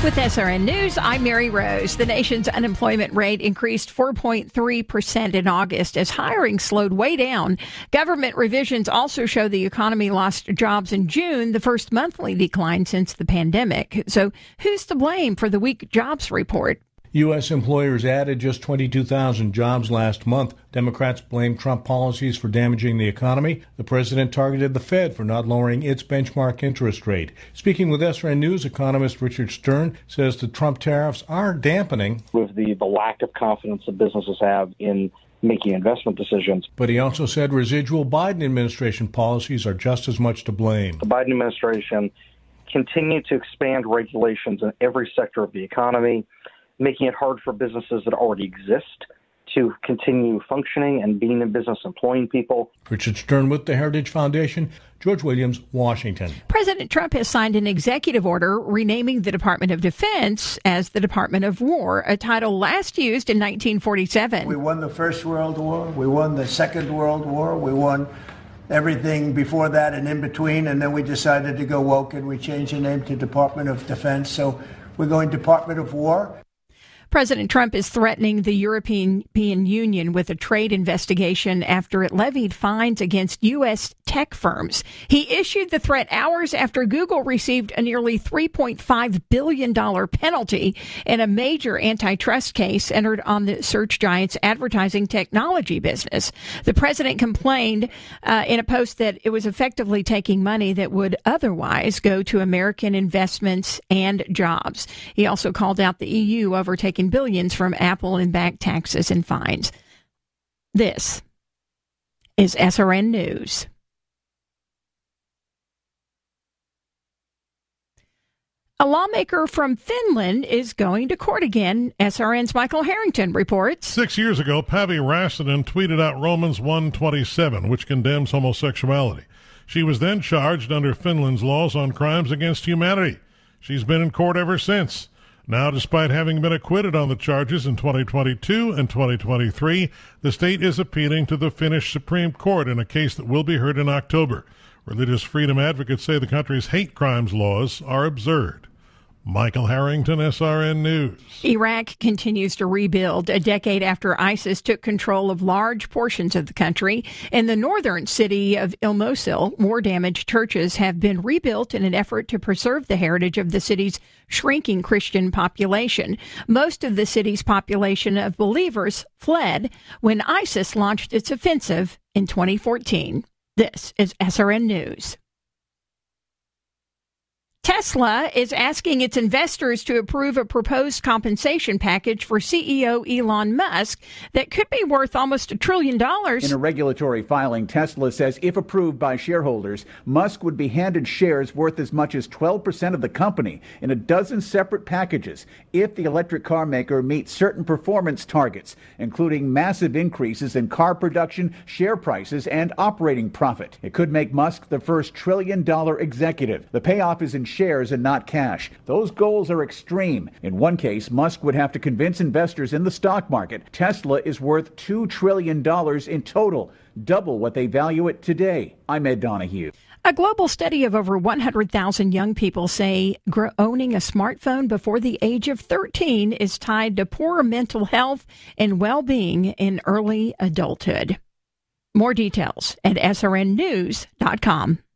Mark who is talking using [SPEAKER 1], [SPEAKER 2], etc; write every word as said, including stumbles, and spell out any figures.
[SPEAKER 1] With S R N News, I'm Mary Rose. The nation's unemployment rate increased four point three percent in August as hiring slowed way down. Government revisions also show the economy lost jobs in June, the first monthly decline since the pandemic. So who's to blame for the weak jobs report?
[SPEAKER 2] U S employers added just twenty-two thousand jobs last month. Democrats blame Trump policies for damaging the economy. The president targeted the Fed for not lowering its benchmark interest rate. Speaking with S R N News, economist Richard Stern says the Trump tariffs are dampening
[SPEAKER 3] with the, the lack of confidence that businesses have in making investment decisions.
[SPEAKER 2] But he also said residual Biden administration policies are just as much to blame.
[SPEAKER 3] The Biden administration continued to expand regulations in every sector of the economy, making it hard for businesses that already exist to continue functioning and being in business, employing people.
[SPEAKER 2] Richard Stern with the Heritage Foundation, George Williams, Washington.
[SPEAKER 1] President Trump has signed an executive order renaming the Department of Defense as the Department of War, a title last used in nineteen forty-seven.
[SPEAKER 4] We won the First World War. We won the Second World War. We won everything before that and in between. And then we decided to go woke and we changed the name to Department of Defense. So we're going Department of War.
[SPEAKER 1] President Trump is threatening the European Union with a trade investigation after it levied fines against U S tech firms. He issued the threat hours after Google received a nearly three point five billion dollars penalty in a major antitrust case entered on the search giant's advertising technology business. The president complained uh, in a post that it was effectively taking money that would otherwise go to American investments and jobs. He also called out the E U over taking billions from Apple in back taxes and fines. This is S R N News. A lawmaker from Finland is going to court again. S R N's Michael Harrington reports.
[SPEAKER 5] Six years ago, Päivi Räsänen tweeted out Romans one twenty-seven, which condemns homosexuality. She was then charged under Finland's laws on crimes against humanity. She's been in court ever since. Now, despite having been acquitted on the charges in twenty twenty-two and twenty twenty-three, the state is appealing to the Finnish Supreme Court in a case that will be heard in October. Religious freedom advocates say the country's hate crimes laws are absurd. Michael Harrington, S R N News.
[SPEAKER 1] Iraq continues to rebuild a decade after ISIS took control of large portions of the country. In the northern city of Il Mosul, war-damaged churches have been rebuilt in an effort to preserve the heritage of the city's shrinking Christian population. Most of the city's population of believers fled when ISIS launched its offensive in twenty fourteen. This is S R N News. Tesla is asking its investors to approve a proposed compensation package for C E O Elon Musk that could be worth almost a trillion dollars.
[SPEAKER 6] In a regulatory filing, Tesla says if approved by shareholders, Musk would be handed shares worth as much as twelve percent of the company in a dozen separate packages if the electric car maker meets certain performance targets, including massive increases in car production, share prices, and operating profit. It could make Musk the first trillion dollar executive. The payoff is in shares and not cash. Those goals are extreme. In one case, Musk would have to convince investors in the stock market Tesla is worth two trillion dollars in total, double what they value it today. I'm Ed Donahue.
[SPEAKER 1] A global study of over one hundred thousand young people say gr- owning a smartphone before the age of thirteen is tied to poorer mental health and well-being in early adulthood. More details at S R N news dot com.